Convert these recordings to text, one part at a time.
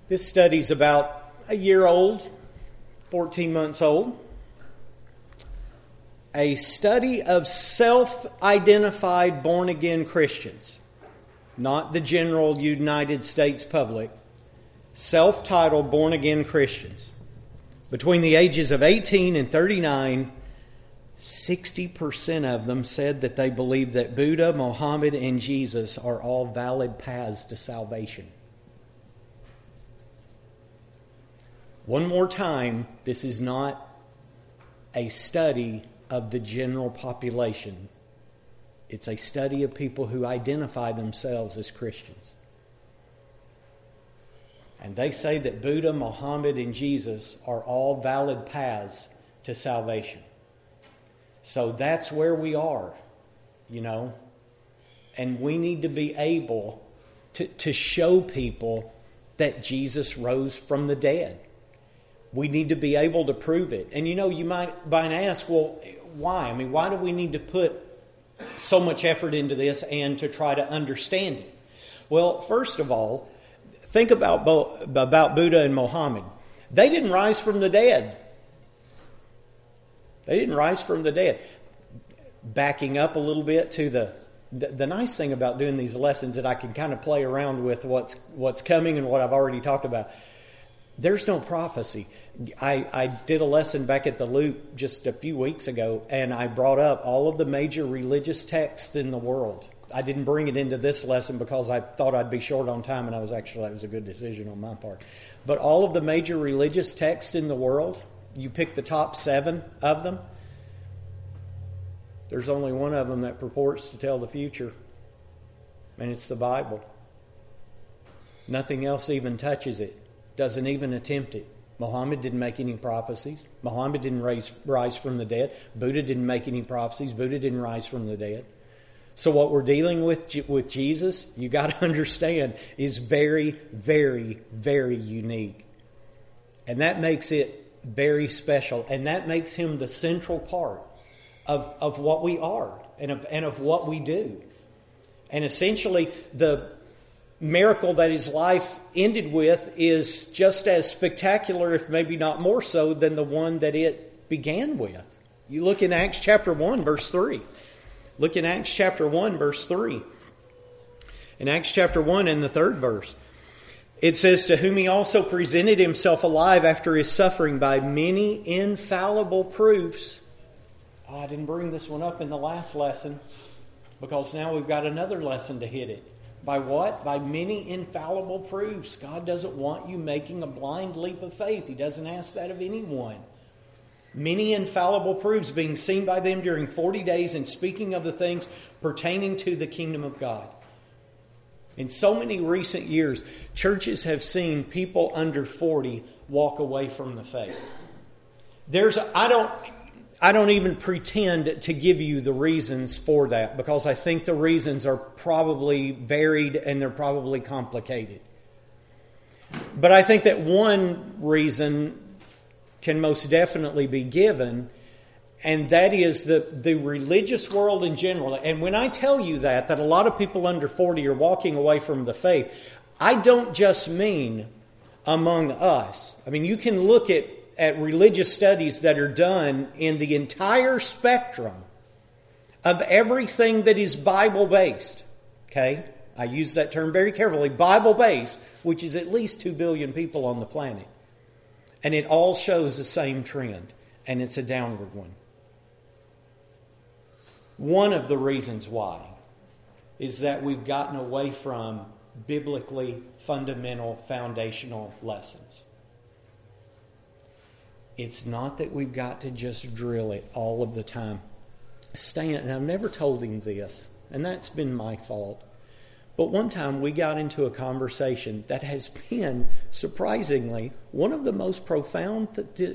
This study's about a year old, 14 months old. A study of self-identified born-again Christians, not the general United States public, self-titled born-again Christians. Between the ages of 18 and 39, 60% of them said that they believe that Buddha, Muhammad, and Jesus are all valid paths to salvation. One more time, this is not a study of the general population. It's a study of people who identify themselves as Christians. And they say that Buddha, Muhammad, and Jesus are all valid paths to salvation. So that's where we are, And we need to be able to show people that Jesus rose from the dead. We need to be able to prove it. And you might ask, well, why? I mean, why do we need to put so much effort into this and to try to understand it? Well, first of all, think about Buddha and Muhammad. They didn't rise from the dead. They didn't rise from the dead. Backing up a little bit to the nice thing about doing these lessons that I can kind of play around with what's coming and what I've already talked about. There's no prophecy. I did a lesson back at the Loop just a few weeks ago, and I brought up all of the major religious texts in the world. I didn't bring it into this lesson because I thought I'd be short on time, and that was a good decision on my part. But all of the major religious texts in the world, you pick the top 7 of them, there's only one of them that purports to tell the future, and it's the Bible. Nothing else even touches it. Doesn't even attempt it. Muhammad didn't make any prophecies. Muhammad didn't rise from the dead. Buddha didn't make any prophecies. Buddha didn't rise from the dead. So what we're dealing with Jesus, you got to understand, is very, very, very unique. And that makes it very special. And that makes him the central part of what we are and of what we do. And essentially, the miracle that his life ended with is just as spectacular, if maybe not more so, than the one that it began with. You look in Acts chapter 1, verse 3. Look in Acts chapter 1, verse 3. In Acts chapter 1 in the 3rd verse, it says, "To whom he also presented himself alive after his suffering by many infallible proofs." Oh, I didn't bring this one up in the last lesson because now we've got another lesson to hit it. By what? By many infallible proofs. God doesn't want you making a blind leap of faith. He doesn't ask that of anyone. Many infallible proofs being seen by them during 40 days and speaking of the things pertaining to the kingdom of God. In so many recent years, churches have seen people under 40 walk away from the faith. I don't even pretend to give you the reasons for that because I think the reasons are probably varied and they're probably complicated. But I think that one reason can most definitely be given, and that is the religious world in general. And when I tell you that a lot of people under 40 are walking away from the faith, I don't just mean among us. I mean, you can look at religious studies that are done in the entire spectrum of everything that is Bible-based. Okay? I use that term very carefully. Bible-based, which is at least 2 billion people on the planet. And it all shows the same trend. And it's a downward one. One of the reasons why is that we've gotten away from biblically fundamental, foundational lessons. It's not that we've got to just drill it all of the time. Stan, and I've never told him this, and that's been my fault. But one time we got into a conversation that has been, surprisingly, one of the most profound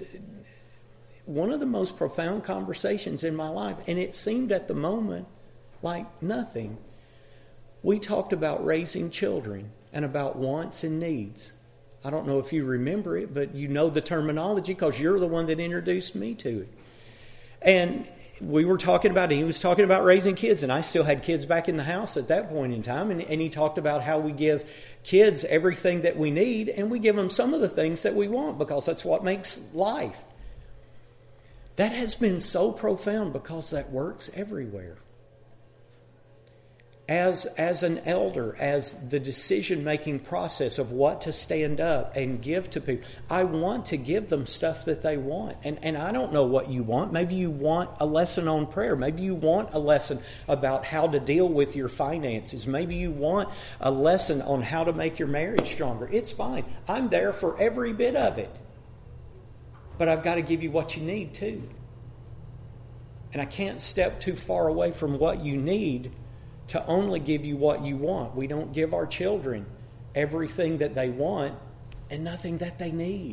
conversations in my life. And it seemed at the moment like nothing. We talked about raising children and about wants and needs. I don't know if you remember it, but you know the terminology because you're the one that introduced me to it. And we were talking about, he was talking about raising kids, and I still had kids back in the house at that point in time. And he talked about how we give kids everything that we need, and we give them some of the things that we want because that's what makes life. That has been so profound because that works everywhere. As an elder, as the decision-making process of what to stand up and give to people, I want to give them stuff that they want. And I don't know what you want. Maybe you want a lesson on prayer. Maybe you want a lesson about how to deal with your finances. Maybe you want a lesson on how to make your marriage stronger. It's fine. I'm there for every bit of it. But I've got to give you what you need too. And I can't step too far away from what you need to only give you what you want. We don't give our children everything that they want and nothing that they need.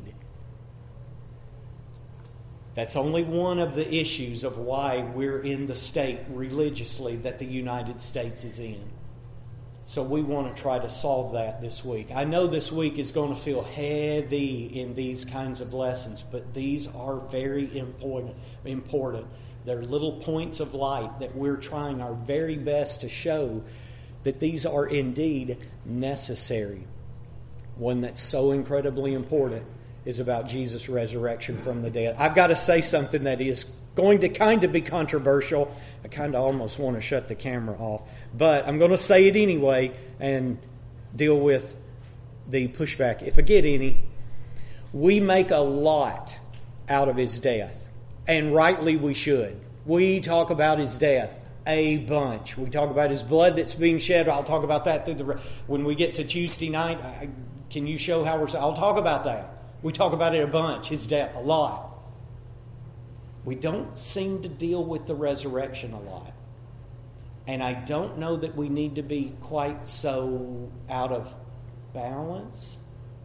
That's only one of the issues of why we're in the state religiously that the United States is in. So we want to try to solve that this week. I know this week is going to feel heavy in these kinds of lessons, but these are very important. They're little points of light that we're trying our very best to show that these are indeed necessary. One that's so incredibly important is about Jesus' resurrection from the dead. I've got to say something that is going to kind of be controversial. I kind of almost want to shut the camera off. But I'm going to say it anyway and deal with the pushback, if I get any. We make a lot out of his death. And rightly we should. We talk about his death a bunch. We talk about his blood that's being shed. I'll talk about that when we get to Tuesday night. Can you show how I'll talk about that. We talk about it a bunch, his death, a lot. We don't seem to deal with the resurrection a lot. And I don't know that we need to be quite so out of balance.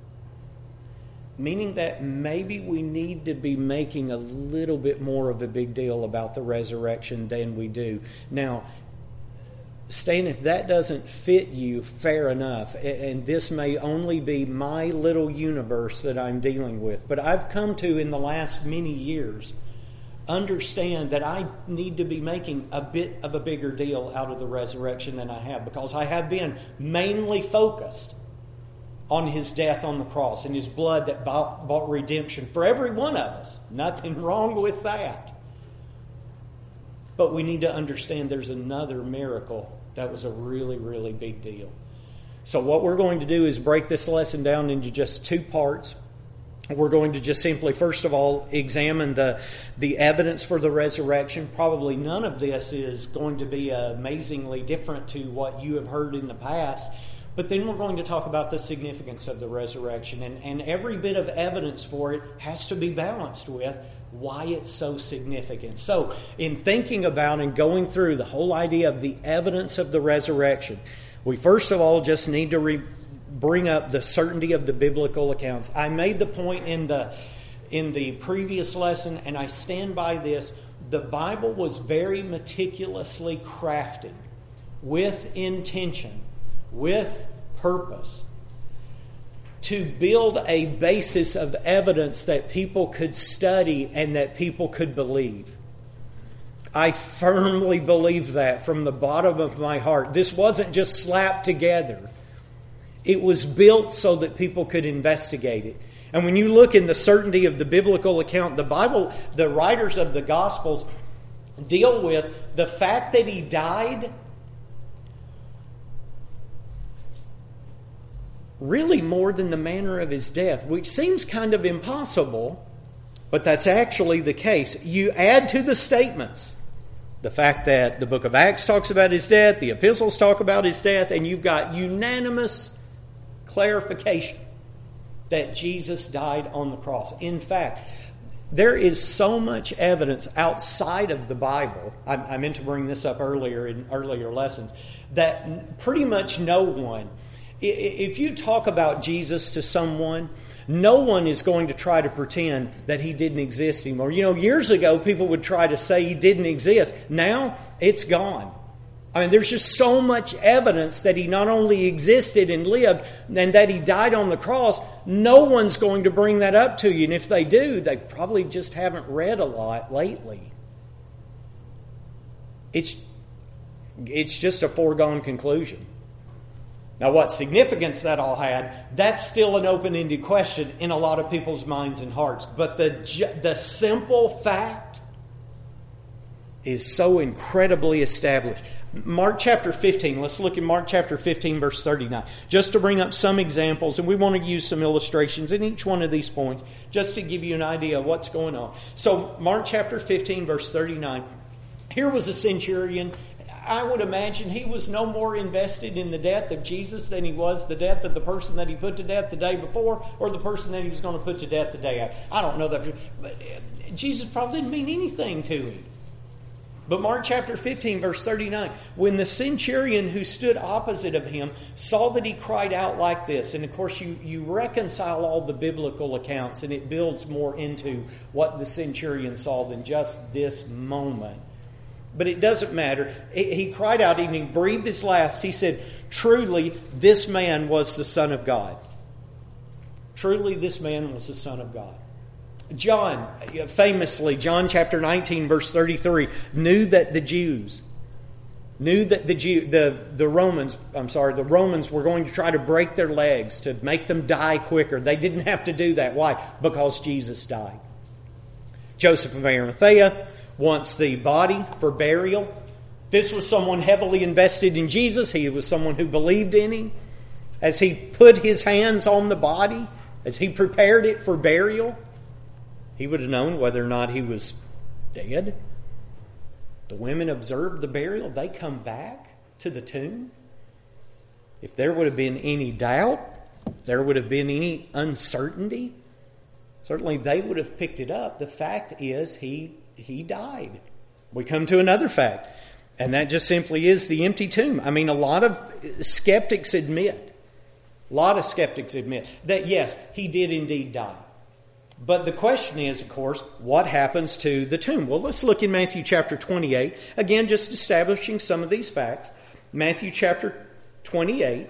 Meaning that maybe we need to be making a little bit more of a big deal about the resurrection than we do. Now, Stan, if that doesn't fit you, fair enough. And this may only be my little universe that I'm dealing with. But I've come to, in the last many years, understand that I need to be making a bit of a bigger deal out of the resurrection than I have. Because I have been mainly focused on his death on the cross and his blood that bought redemption for every one of us. Nothing wrong with that. But we need to understand there's another miracle that was a really, really big deal. So what we're going to do is break this lesson down into just two parts. We're going to just simply, first of all, examine the evidence for the resurrection. Probably none of this is going to be amazingly different to what you have heard in the past. But then we're going to talk about the significance of the resurrection. And every bit of evidence for it has to be balanced with why it's so significant. So in thinking about and going through the whole idea of the evidence of the resurrection, we first of all just need to bring up the certainty of the biblical accounts. I made the point in the previous lesson, and I stand by this. The Bible was very meticulously crafted with intention, with purpose, to build a basis of evidence that people could study and that people could believe. I firmly believe that from the bottom of my heart. This wasn't just slapped together. It was built so that people could investigate it. And when you look in the certainty of the biblical account, the Bible, the writers of the Gospels deal with the fact that he died really more than the manner of his death, which seems kind of impossible, but that's actually the case. You add to the statements the fact that the book of Acts talks about his death, the epistles talk about his death, and you've got unanimous clarification that Jesus died on the cross. In fact, there is so much evidence outside of the Bible, I meant to bring this up earlier in earlier lessons, that pretty much no one, if you talk about Jesus to someone, no one is going to try to pretend that he didn't exist anymore. You know, years ago, people would try to say he didn't exist. Now, it's gone. I mean, there's just so much evidence that he not only existed and lived, and that he died on the cross. No one's going to bring that up to you. And if they do, they probably just haven't read a lot lately. It's just a foregone conclusion. Now, what significance that all had, that's still an open-ended question in a lot of people's minds and hearts. But the simple fact is so incredibly established. Mark chapter 15, let's look at Mark chapter 15, verse 39. Just to bring up some examples, and we want to use some illustrations in each one of these points, just to give you an idea of what's going on. So, Mark chapter 15, verse 39. Here was a centurion. I would imagine he was no more invested in the death of Jesus than he was the death of the person that he put to death the day before or the person that he was going to put to death the day after. I don't know that, but Jesus probably didn't mean anything to him. But Mark chapter 15, verse 39, when the centurion who stood opposite of him saw that he cried out like this, and of course you reconcile all the biblical accounts and it builds more into what the centurion saw than just this moment. But it doesn't matter. He cried out, and he breathed his last. He said, truly, this man was the Son of God. Truly, this man was the Son of God. John, famously, John chapter 19, verse 33, knew that the Romans were going to try to break their legs to make them die quicker. They didn't have to do that. Why? Because Jesus died. Joseph of Arimathea wants the body for burial. This was someone heavily invested in Jesus. He was someone who believed in him. As he put his hands on the body, as he prepared it for burial, he would have known whether or not he was dead. The women observed the burial. They come back to the tomb. If there would have been any doubt, if there would have been any uncertainty, certainly they would have picked it up. The fact is he died. We come to another fact, and that just simply is the empty tomb. I mean, a lot of skeptics admit that yes, he did indeed die. But the question is, of course, what happens to the tomb? Well, let's look in Matthew chapter 28. Again, just establishing some of these facts. Matthew chapter 28.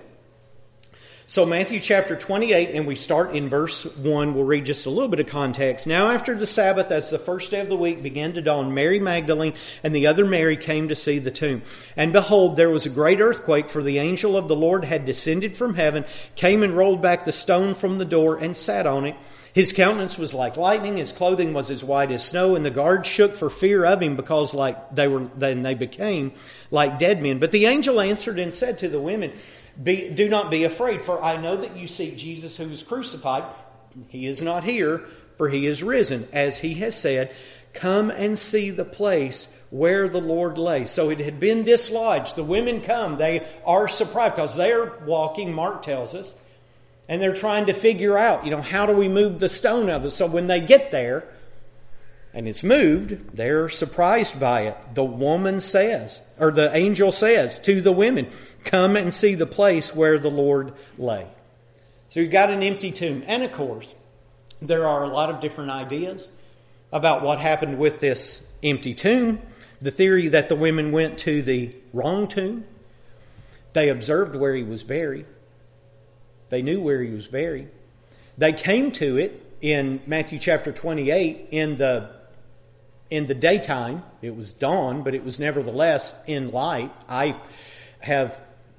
So Matthew chapter 28, and we start in verse 1. We'll read just a little bit of context. Now after the Sabbath, as the first day of the week began to dawn, Mary Magdalene and the other Mary came to see the tomb. And behold, there was a great earthquake, for the angel of the Lord had descended from heaven, came and rolled back the stone from the door, and sat on it. His countenance was like lightning, his clothing was as white as snow, and the guards shook for fear of him, because they became like dead men. But the angel answered and said to the women, do not be afraid, for I know that you seek Jesus who was crucified. He is not here, for he is risen. As he has said, come and see the place where the Lord lay. So it had been dislodged. The women come. They are surprised because they are walking, Mark tells us, and they're trying to figure out, how do we move the stone out of it? So when they get there and it's moved, they're surprised by it. The angel says to the women, come and see the place where the Lord lay. So you've got an empty tomb. And of course, there are a lot of different ideas about what happened with this empty tomb. The theory that the women went to the wrong tomb. They observed where he was buried. They knew where he was buried. They came to it in Matthew chapter 28 in the daytime. It was dawn, but it was nevertheless in light. I have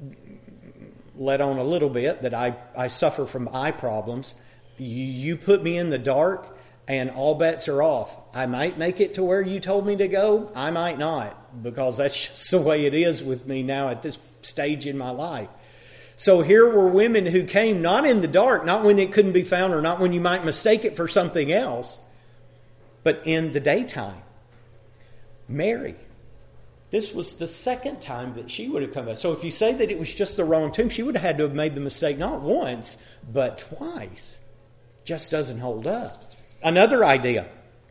let on a little bit that I suffer from eye problems. You put me in the dark and all bets are off. I might make it to where you told me to go. I might not, because that's just the way it is with me now at this stage in my life. So here were women who came not in the dark, not when it couldn't be found or not when you might mistake it for something else, but in the daytime. Mary, this was the second time that she would have come back. So if you say that it was just the wrong tomb, she would have had to have made the mistake not once, but twice. Just doesn't hold up. Another idea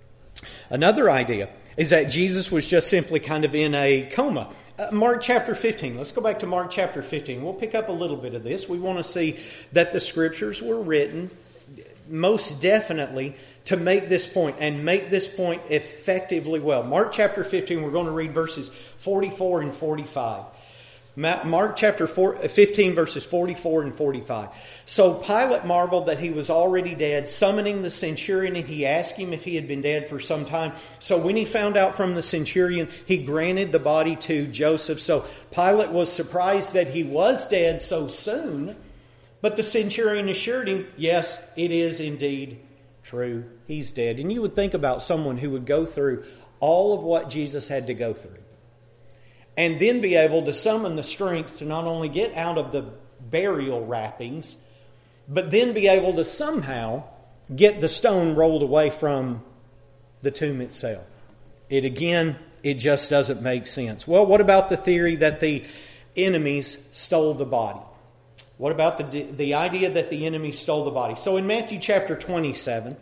is that Jesus was just simply kind of in a coma. Mark chapter 15. Let's go back to Mark chapter 15. We'll pick up a little bit of this. We want to see that the scriptures were written most definitely to make this point and make this point effectively well. Mark chapter 15, we're going to read verses 44 and 45. Mark chapter 15, verses 44 and 45. So Pilate marveled that he was already dead, summoning the centurion, and he asked him if he had been dead for some time. So when he found out from the centurion, he granted the body to Joseph. So Pilate was surprised that he was dead so soon, but the centurion assured him, yes, it is indeed true. He's dead. And you would think about someone who would go through all of what Jesus had to go through, and then be able to summon the strength to not only get out of the burial wrappings, but then be able to somehow get the stone rolled away from the tomb itself. It just doesn't make sense. Well, what about the theory that the enemies stole the body? What about the idea that the enemy stole the body? So in Matthew chapter 27,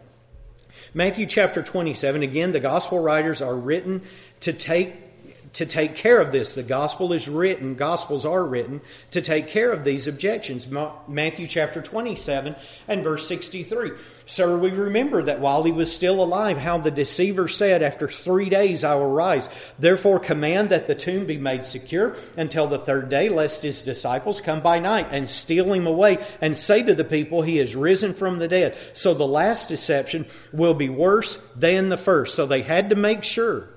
again, the gospel writers are written to take care of this. The Gospels are written to take care of these objections. Matthew chapter 27 and verse 63. Sir, we remember that while he was still alive, how the deceiver said, after 3 days I will rise. Therefore command that the tomb be made secure until the third day, lest his disciples come by night and steal him away and say to the people, he is risen from the dead. So the last deception will be worse than the first. So they had to make sure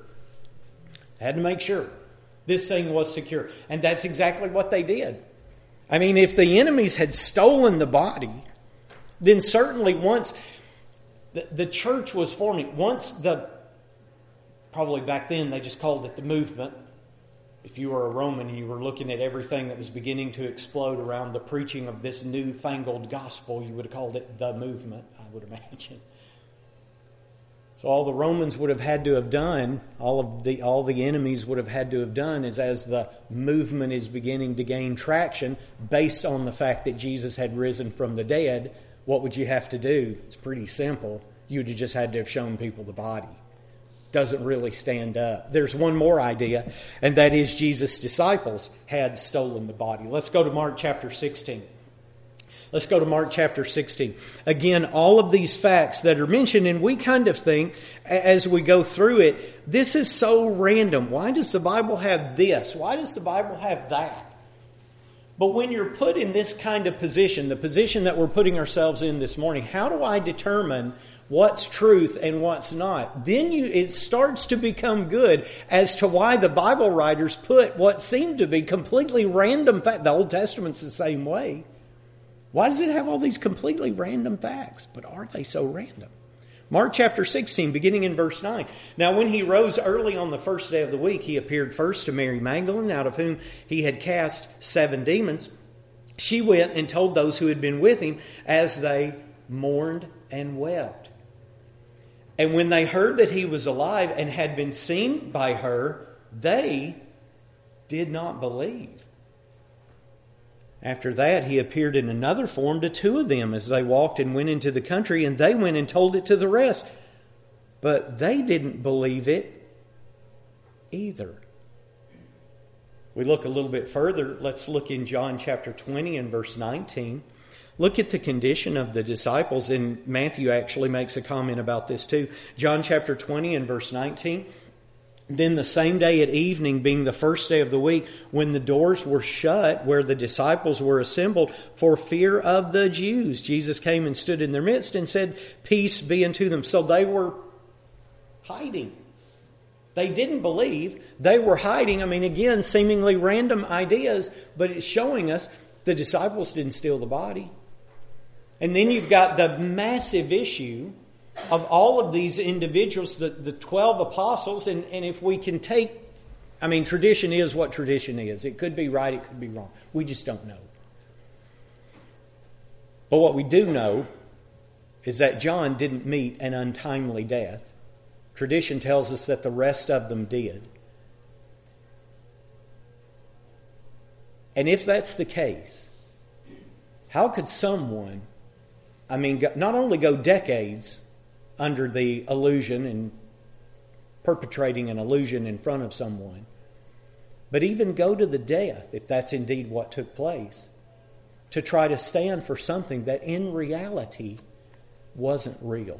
this thing was secure. And that's exactly what they did. I mean, if the enemies had stolen the body, then certainly once the church was forming, probably back then they just called it the movement. If you were a Roman and you were looking at everything that was beginning to explode around the preaching of this newfangled gospel, you would have called it the movement, I would imagine. So all the Romans would have had to have done, all the enemies would have had to have done, is as the movement is beginning to gain traction based on the fact that Jesus had risen from the dead, what would you have to do? It's pretty simple. You'd have just had to have shown people the body. Doesn't really stand up. There's one more idea, and that is Jesus' disciples had stolen the body. Let's go to Mark chapter 16. Again, all of these facts that are mentioned, and we kind of think, as we go through it, this is so random. Why does the Bible have this? Why does the Bible have that? But when you're put in this kind of position, the position that we're putting ourselves in this morning, how do I determine what's truth and what's not? Then it starts to become good as to why the Bible writers put what seemed to be completely random facts. The Old Testament's the same way. Why does it have all these completely random facts? But are they so random? Mark chapter 16, beginning in verse 9. Now when he rose early on the first day of the week, he appeared first to Mary Magdalene, out of whom he had cast 7 demons. She went and told those who had been with him, as they mourned and wept. And when they heard that he was alive and had been seen by her, they did not believe. After that, he appeared in another form to 2 of them as they walked and went into the country, and they went and told it to the rest. But they didn't believe it either. We look a little bit further. Let's look in John chapter 20 and verse 19. Look at the condition of the disciples, and Matthew actually makes a comment about this too. John chapter 20 and verse 19. Then the same day at evening, being the first day of the week, when the doors were shut where the disciples were assembled for fear of the Jews, Jesus came and stood in their midst and said, "Peace be unto them." So they were hiding. They didn't believe. They were hiding. I mean, again, seemingly random ideas, but it's showing us the disciples didn't steal the body. And then you've got the massive issue of all of these individuals, the 12 apostles, and if we can take, I mean, tradition is what tradition is. It could be right, it could be wrong. We just don't know. But what we do know is that John didn't meet an untimely death. Tradition tells us that the rest of them did. And if that's the case, how could someone, not only go decades under the illusion and perpetrating an illusion in front of someone, but even go to the death, if that's indeed what took place, to try to stand for something that in reality wasn't real.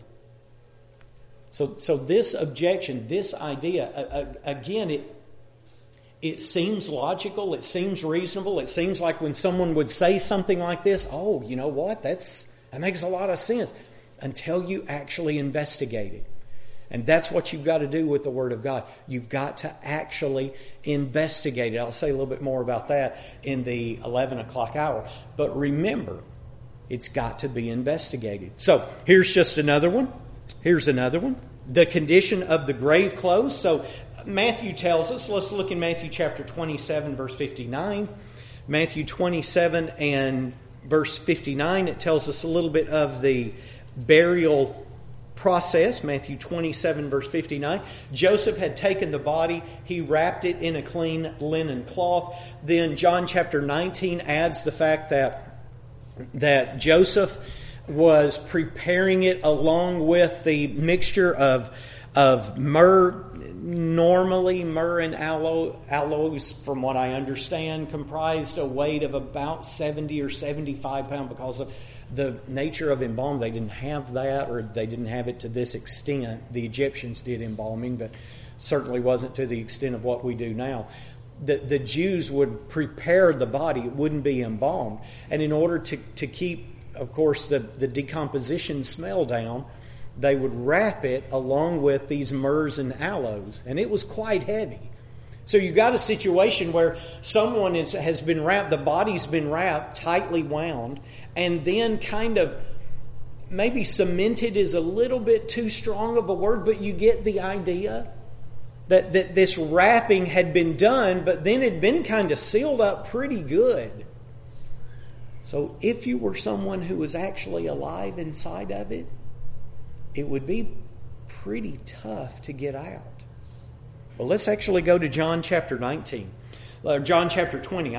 So this objection, this idea, again, it seems logical, it seems reasonable, it seems like when someone would say something like this, oh, you know what, that makes a lot of sense, until you actually investigate it. And that's what you've got to do with the Word of God. You've got to actually investigate it. I'll say a little bit more about that in the 11 o'clock hour. But remember, it's got to be investigated. So here's just another one. Here's another one. The condition of the grave clothes. So Matthew tells us, let's look in Matthew chapter 27, verse 59. Matthew 27 and verse 59, it tells us a little bit of the burial process. Matthew 27, verse 59. Joseph had taken the body. He wrapped it in a clean linen cloth. Then John chapter 19 adds the fact that Joseph was preparing it along with the mixture of myrrh. Normally, myrrh and aloes, from what I understand, comprised a weight of about 70 or 75 pounds because of the nature of embalm. They didn't have that, or they didn't have it to this extent. The Egyptians did embalming, but certainly wasn't to the extent of what we do now. The Jews would prepare the body. It wouldn't be embalmed. And in order to keep, of course, the decomposition smell down, they would wrap it along with these myrrhs and aloes. And it was quite heavy. So you've got a situation where someone has been wrapped, the body's been wrapped, tightly wound, and then kind of, maybe cemented is a little bit too strong of a word, but you get the idea that this wrapping had been done, but then it had been kind of sealed up pretty good. So if you were someone who was actually alive inside of it, it would be pretty tough to get out. Well, let's actually go to John chapter 20. John chapter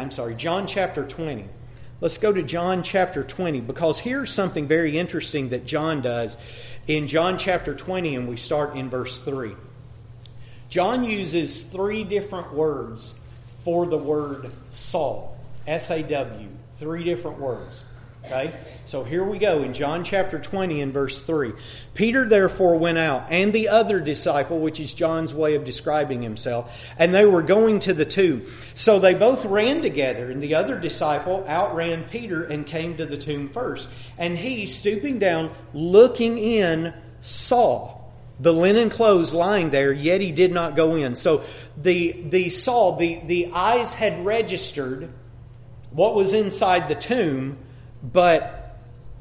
20. Let's go to John chapter 20, because here's something very interesting that John does in John chapter 20, and we start in verse 3. John uses 3 different words for the word Saul. S-A-W. 3 different words. Okay? So here we go in John chapter 20 and verse 3. Peter therefore went out, and the other disciple, which is John's way of describing himself, and they were going to the tomb. So they both ran together, and the other disciple outran Peter and came to the tomb first. And he, stooping down, looking in, saw the linen clothes lying there, yet he did not go in. So the eyes had registered what was inside the tomb, but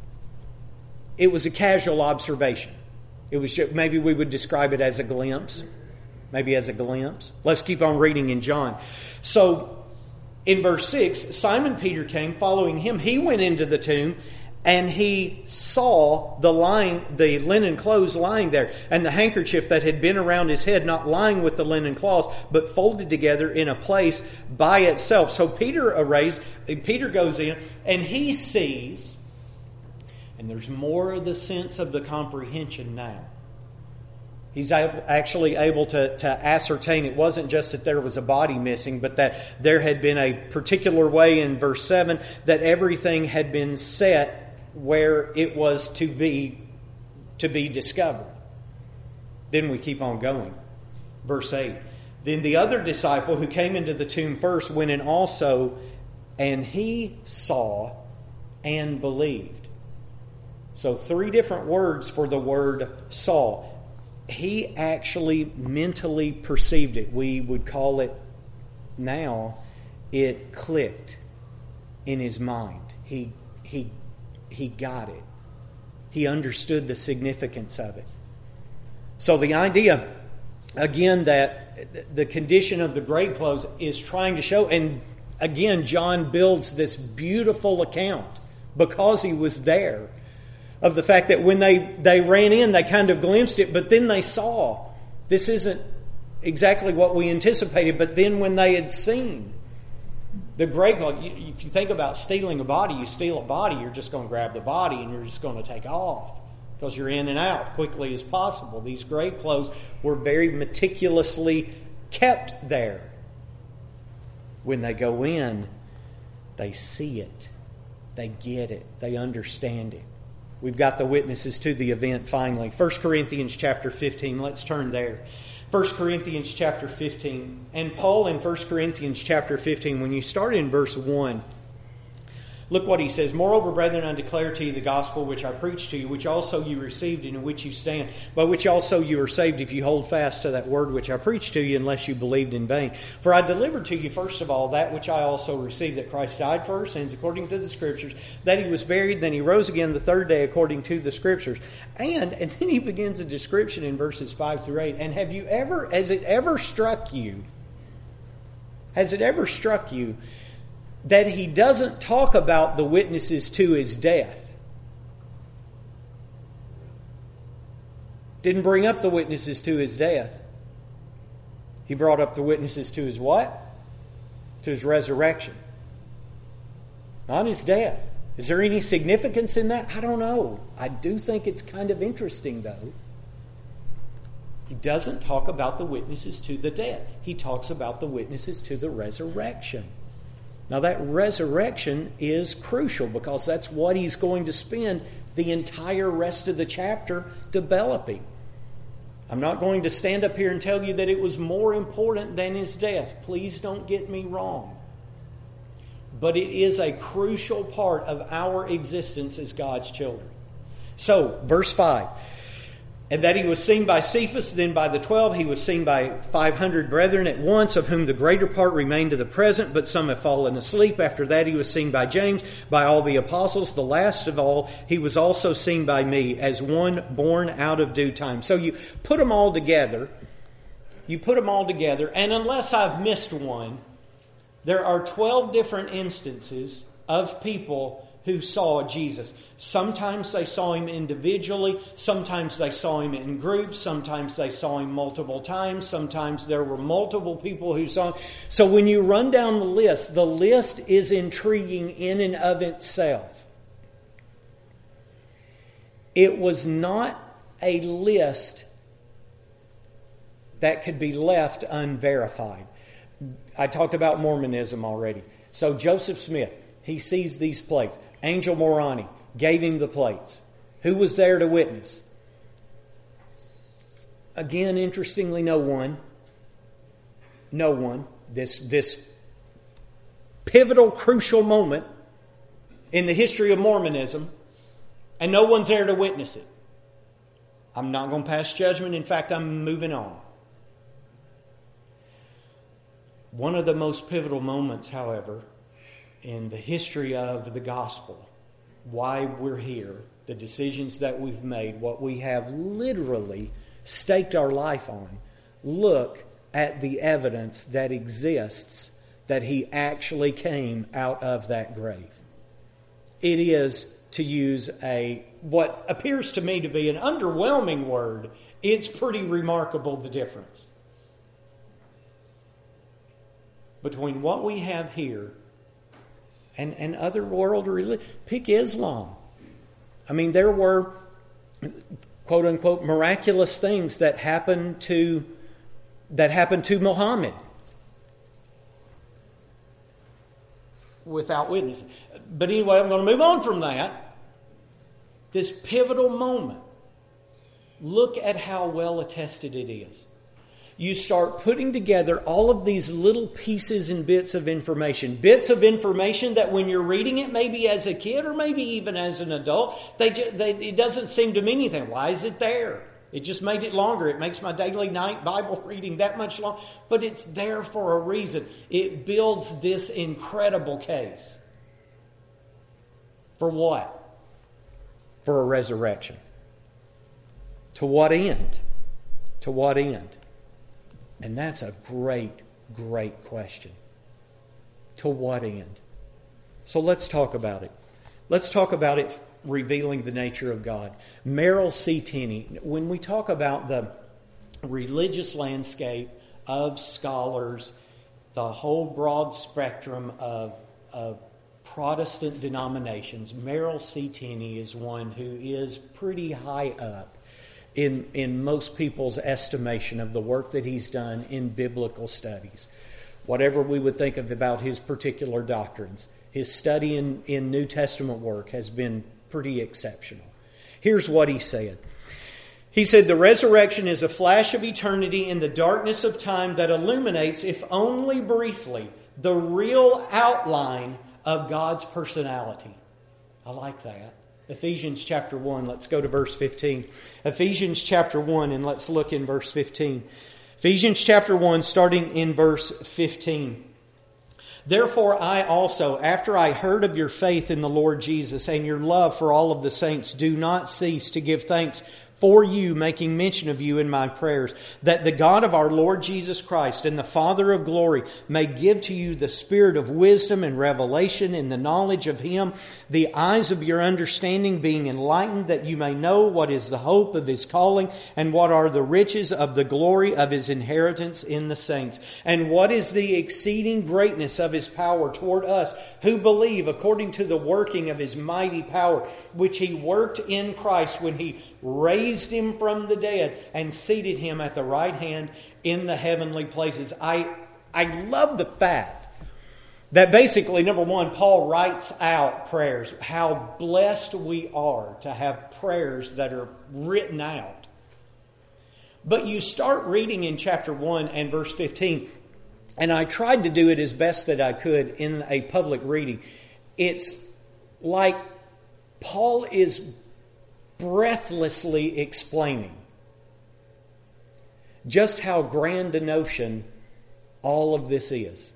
it was a casual observation. It was just, maybe we would describe it as a glimpse. Maybe as a glimpse. Let's keep on reading in John. So in verse 6, Simon Peter came, following him. He went into the tomb, and he saw the linen clothes lying there, and the handkerchief that had been around his head, not lying with the linen cloths, but folded together in a place by itself. So Peter goes in, and he sees, and there's more of the sense of the comprehension now. He's actually able to ascertain it wasn't just that there was a body missing, but that there had been a particular way in verse 7 that everything had been set where it was to be discovered. Then we keep on going. Verse 8. Then the other disciple who came into the tomb first went in also, and he saw and believed. So 3 different words for the word saw. He actually mentally perceived it. We would call it now, it clicked in his mind. He got it. He understood the significance of it. So the idea, again, that the condition of the grave clothes is trying to show, and again, John builds this beautiful account because he was there, of the fact that when they ran in, they kind of glimpsed it, but then they saw, this isn't exactly what we anticipated, but then when they had seen the grave clothes, if you think about stealing a body, you steal a body, you're just going to grab the body and you're just going to take off because you're in and out quickly as possible. These grave clothes were very meticulously kept there. When they go in, they see it, they get it, they understand it. We've got the witnesses to the event finally. 1 Corinthians chapter 15, let's turn there. 1 Corinthians chapter 15. And Paul in 1 Corinthians chapter 15, when you start in verse 1, look what he says. Moreover, brethren, I declare to you the gospel which I preached to you, which also you received, and in which you stand, by which also you are saved, if you hold fast to that word which I preached to you, unless you believed in vain. For I delivered to you, first of all, that which I also received, that Christ died for our sins, according to the Scriptures, that he was buried, then he rose again the third day, according to the Scriptures. And then he begins a description in verses 5 through 8. And has it ever struck you that he doesn't talk about the witnesses to his death? Didn't bring up the witnesses to his death. He brought up the witnesses to his what? To his resurrection. Not his death. Is there any significance in that? I don't know. I do think it's kind of interesting, though. He doesn't talk about the witnesses to the death. He talks about the witnesses to the resurrection. Now that resurrection is crucial because that's what he's going to spend the entire rest of the chapter developing. I'm not going to stand up here and tell you that it was more important than his death. Please don't get me wrong. But it is a crucial part of our existence as God's children. So, verse 5. And that he was seen by Cephas, then by the 12. He was seen by 500 brethren at once, of whom the greater part remain to the present, but some have fallen asleep. After that he was seen by James, by all the apostles. The last of all, he was also seen by me, as one born out of due time. So you put them all together. And unless I've missed one, there are 12 different instances of people who saw Jesus. Sometimes they saw him individually. Sometimes they saw him in groups. Sometimes they saw him multiple times. Sometimes there were multiple people who saw him. So when you run down the list is intriguing in and of itself. It was not a list that could be left unverified. I talked about Mormonism already. So Joseph Smith, he sees these plates. Angel Morani gave him the plates. Who was there to witness? Again, interestingly, no one. No one. This pivotal, crucial moment in the history of Mormonism, and no one's there to witness it. I'm not going to pass judgment. In fact, I'm moving on. One of the most pivotal moments, however, in the history of the gospel, why we're here, the decisions that we've made, what we have literally staked our life on, look at the evidence that exists that he actually came out of that grave. It is, to use what appears to me to be an underwhelming word, it's pretty remarkable the difference between what we have here and other world religions. Pick Islam. I mean, there were, quote unquote, miraculous things that happened to Muhammad without witness. But anyway, I'm going to move on from that. This pivotal moment. Look at how well attested it is. You start putting together all of these little pieces and bits of information that when you're reading it, maybe as a kid or maybe even as an adult, it doesn't seem to mean anything. Why is it there? It just made it longer. It makes my daily night Bible reading that much longer. But it's there for a reason. It builds this incredible case. For what? For a resurrection. To what end? To what end? And that's a great, great question. To what end? So let's talk about it. Let's talk about it revealing the nature of God. Merrill C. Tenney, when we talk about the religious landscape of scholars, the whole broad spectrum of Protestant denominations, Merrill C. Tenney is one who is pretty high up in most people's estimation of the work that he's done in biblical studies. Whatever we would think of about his particular doctrines, his study in New Testament work has been pretty exceptional. Here's what he said. He said the resurrection is a flash of eternity in the darkness of time that illuminates, if only briefly, the real outline of God's personality. I like that. Ephesians chapter 1, let's go to verse 15. Ephesians chapter 1, and let's look in verse 15. Ephesians chapter 1, starting in verse 15. Therefore I also, after I heard of your faith in the Lord Jesus and your love for all of the saints, do not cease to give thanks for you, making mention of you in my prayers, that the God of our Lord Jesus Christ and the Father of glory may give to you the spirit of wisdom and revelation in the knowledge of Him, the eyes of your understanding being enlightened, that you may know what is the hope of His calling and what are the riches of the glory of His inheritance in the saints, and what is the exceeding greatness of His power toward us who believe, according to the working of His mighty power, which He worked in Christ when He raised Him from the dead and seated Him at the right hand in the heavenly places. I love the fact that basically, number one, Paul writes out prayers. How blessed we are to have prayers that are written out. But you start reading in chapter 1 and verse 15, and I tried to do it as best that I could in a public reading. It's like Paul is breathlessly explaining just how grand a notion all of this is.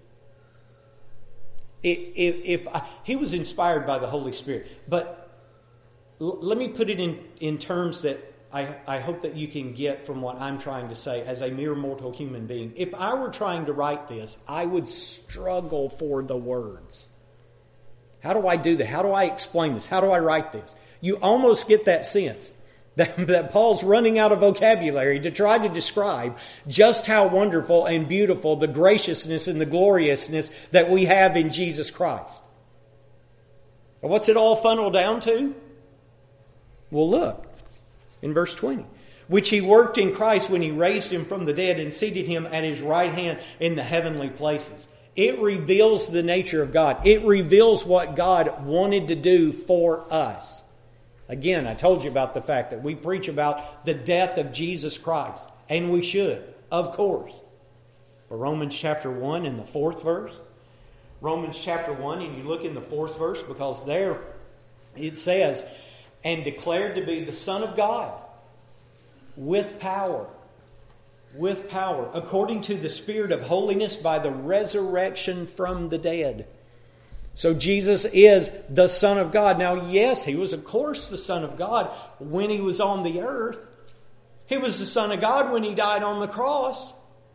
He was inspired by the Holy Spirit, but let me put it in terms that I hope that you can get from what I'm trying to say as a mere mortal human being. If I were trying to write this, I would struggle for the words. How do I do that? How do I explain this? How do I write this? You almost get that sense that Paul's running out of vocabulary to try to describe just how wonderful and beautiful the graciousness and the gloriousness that we have in Jesus Christ. And what's it all funnel down to? Well, look in verse 20. Which He worked in Christ when He raised Him from the dead and seated Him at His right hand in the heavenly places. It reveals the nature of God. It reveals what God wanted to do for us. Again, I told you about the fact that we preach about the death of Jesus Christ. And we should, of course. But Romans chapter 1 and the 4th verse. Romans chapter 1, and you look in the 4th verse, because there it says, and declared to be the Son of God with power, according to the Spirit of holiness by the resurrection from the dead. So Jesus is the Son of God. Now, yes, He was, of course, the Son of God when He was on the earth. He was the Son of God when He died on the cross.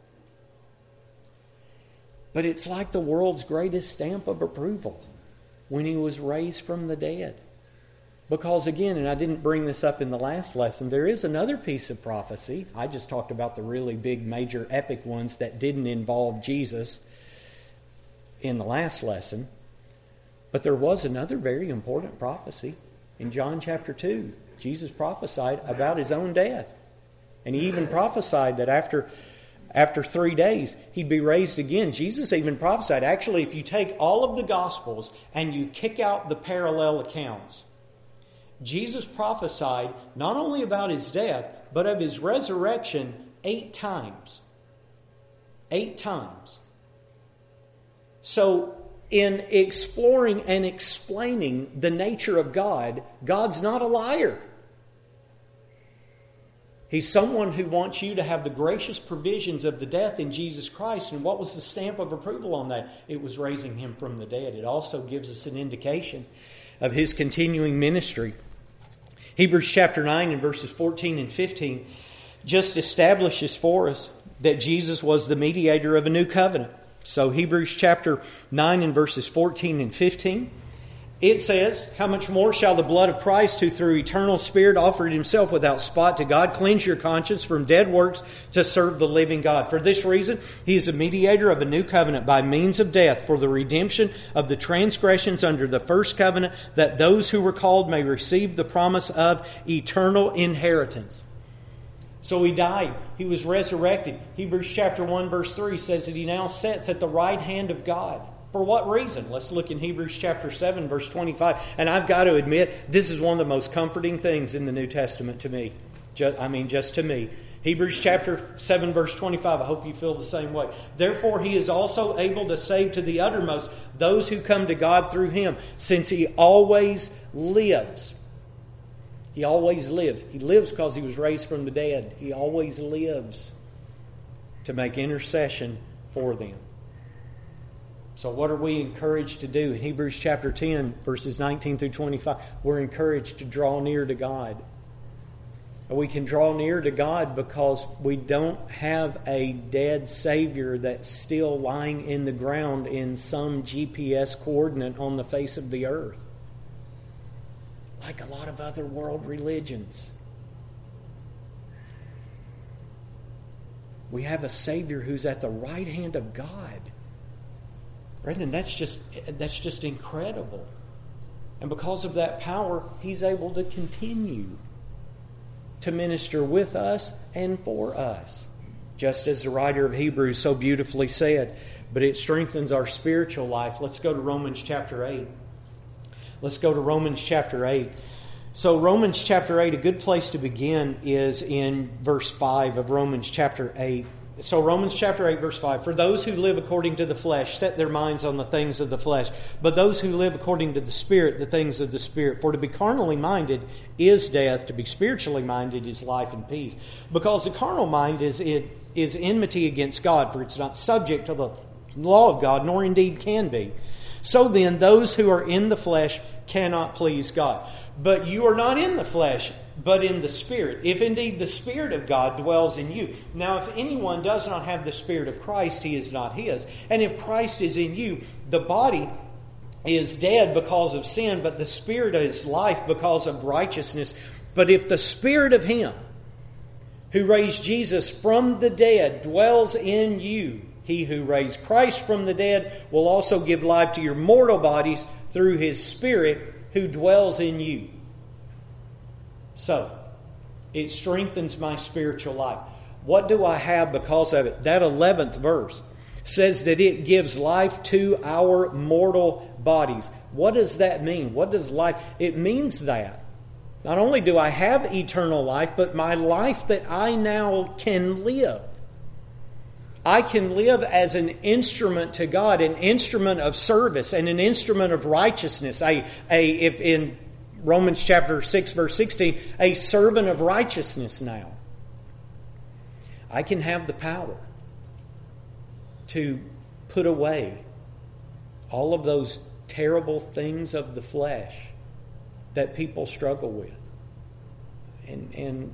But it's like the world's greatest stamp of approval when He was raised from the dead. Because again, and I didn't bring this up in the last lesson, there is another piece of prophecy. I just talked about the really big, major, epic ones that didn't involve Jesus in the last lesson. But there was another very important prophecy in John chapter 2. Jesus prophesied about His own death. And He even prophesied that after 3 days He'd be raised again. Jesus even prophesied, actually, if you take all of the Gospels and you kick out the parallel accounts, Jesus prophesied not only about His death, but of His resurrection 8 times. 8 times. So, in exploring and explaining the nature of God, God's not a liar. He's someone who wants you to have the gracious provisions of the death in Jesus Christ. And what was the stamp of approval on that? It was raising Him from the dead. It also gives us an indication of His continuing ministry. Hebrews chapter 9 and verses 14 and 15 just establishes for us that Jesus was the mediator of a new covenant. So Hebrews chapter 9 and verses 14 and 15, it says, how much more shall the blood of Christ, who through eternal Spirit offered Himself without spot to God, cleanse your conscience from dead works to serve the living God. For this reason, He is a mediator of a new covenant by means of death for the redemption of the transgressions under the first covenant, that those who were called may receive the promise of eternal inheritance. So He died. He was resurrected. Hebrews chapter 1 verse 3 says that He now sits at the right hand of God. For what reason? Let's look in Hebrews chapter 7 verse 25. And I've got to admit, this is one of the most comforting things in the New Testament to me. Just to me. Hebrews chapter 7 verse 25, I hope you feel the same way. Therefore he is also able to save to the uttermost those who come to God through him, since he always lives. He always lives. He lives because he was raised from the dead. He always lives to make intercession for them. So what are we encouraged to do? In Hebrews chapter 10 verses 19 through 25, we're encouraged to draw near to God. We can draw near to God because we don't have a dead Savior that's still lying in the ground in some GPS coordinate on the face of the earth, like a lot of other world religions. We have a Savior who's at the right hand of God. Brethren, that's just incredible. And because of that power, He's able to continue to minister with us and for us. Just as the writer of Hebrews so beautifully said, but it strengthens our spiritual life. Let's go to Romans chapter 8. Let's go to Romans chapter 8. So Romans chapter 8, a good place to begin is in verse 5 of Romans chapter 8. So Romans chapter 8 verse 5, for those who live according to the flesh set their minds on the things of the flesh, but those who live according to the Spirit, the things of the Spirit. For to be carnally minded is death, to be spiritually minded is life and peace. Because the carnal mind is enmity against God, for it's not subject to the law of God, nor indeed can be. So then those who are in the flesh cannot please God. But you are not in the flesh, but in the Spirit, if indeed the Spirit of God dwells in you. Now, if anyone does not have the Spirit of Christ, he is not his. And if Christ is in you, the body is dead because of sin, but the Spirit is life because of righteousness. But if the Spirit of Him who raised Jesus from the dead dwells in you, He who raised Christ from the dead will also give life to your mortal bodies through His Spirit who dwells in you. So, it strengthens my spiritual life. What do I have because of it? That 11th verse says that it gives life to our mortal bodies. What does that mean? What does life? It means that not only do I have eternal life, but my life that I now can live, I can live as an instrument to God, an instrument of service and an instrument of righteousness. If in Romans chapter 6 verse 16, a servant of righteousness now. I can have the power to put away all of those terrible things of the flesh that people struggle with. And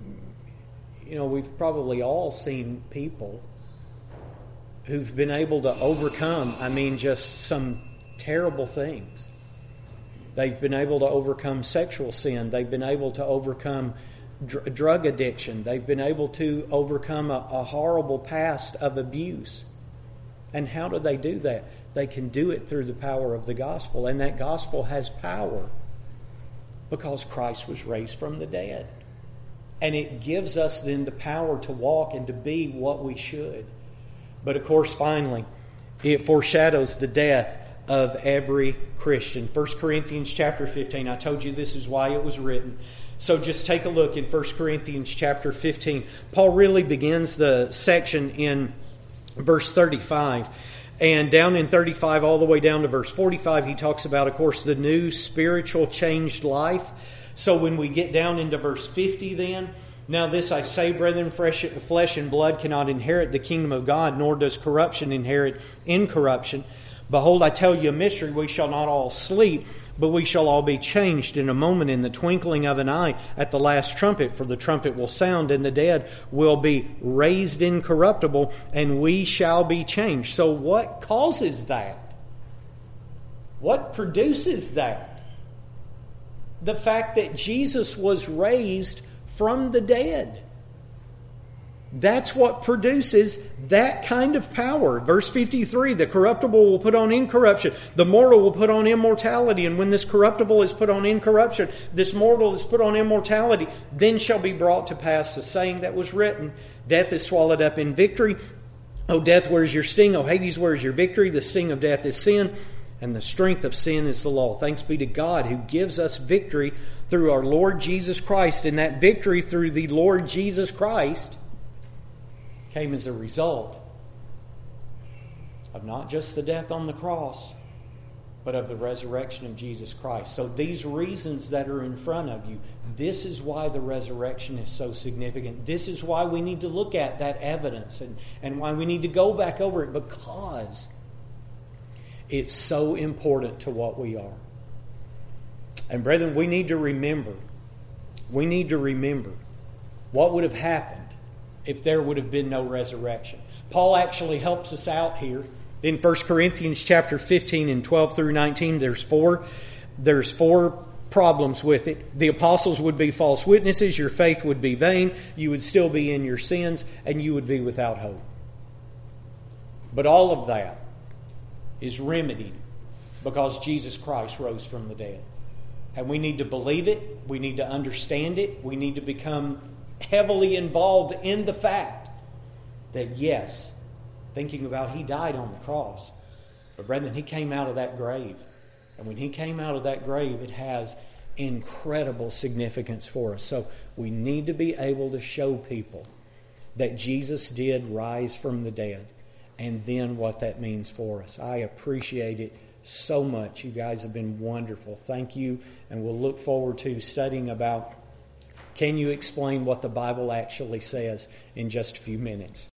you know, we've probably all seen people who've been able to overcome, just some terrible things. They've been able to overcome sexual sin. They've been able to overcome drug addiction. They've been able to overcome a horrible past of abuse. And how do they do that? They can do it through the power of the gospel. And that gospel has power because Christ was raised from the dead. And it gives us then the power to walk and to be what we should. But of course, finally, it foreshadows the death of every Christian. 1 Corinthians chapter 15. I told you this is why it was written. So just take a look in 1 Corinthians chapter 15. Paul really begins the section in verse 35. And down in 35 all the way down to verse 45, he talks about, of course, the new spiritual changed life. So when we get down into verse 50 then, now this I say, brethren, flesh and blood cannot inherit the kingdom of God, nor does corruption inherit incorruption. Behold, I tell you a mystery, we shall not all sleep, but we shall all be changed in a moment, in the twinkling of an eye, at the last trumpet. For the trumpet will sound, and the dead will be raised incorruptible, and we shall be changed. So what causes that? What produces that? The fact that Jesus was raised from the dead. That's what produces that kind of power. Verse 53, the corruptible will put on incorruption. The mortal will put on immortality. And when this corruptible is put on incorruption, this mortal is put on immortality, then shall be brought to pass the saying that was written, death is swallowed up in victory. O death, where is your sting? O Hades, where is your victory? The sting of death is sin, and the strength of sin is the law. Thanks be to God who gives us victory through our Lord Jesus Christ. And that victory through the Lord Jesus Christ came as a result of not just the death on the cross, but of the resurrection of Jesus Christ. So these reasons that are in front of you, this is why the resurrection is so significant. This is why we need to look at that evidence and why we need to go back over it, because it's so important to what we are. And brethren, we need to remember what would have happened if there would have been no resurrection. Paul actually helps us out here. In 1 Corinthians chapter 15 and 12 through 19, there's four problems with it. The apostles would be false witnesses, your faith would be vain, you would still be in your sins, and you would be without hope. But all of that is remedied because Jesus Christ rose from the dead. And we need to believe it, we need to understand it, we need to become heavily involved in the fact that yes, thinking about He died on the cross. But brethren, He came out of that grave. And when He came out of that grave, it has incredible significance for us. So we need to be able to show people that Jesus did rise from the dead, and then what that means for us. I appreciate it so much. You guys have been wonderful. Thank you. And we'll look forward to studying about, can you explain what the Bible actually says, in just a few minutes.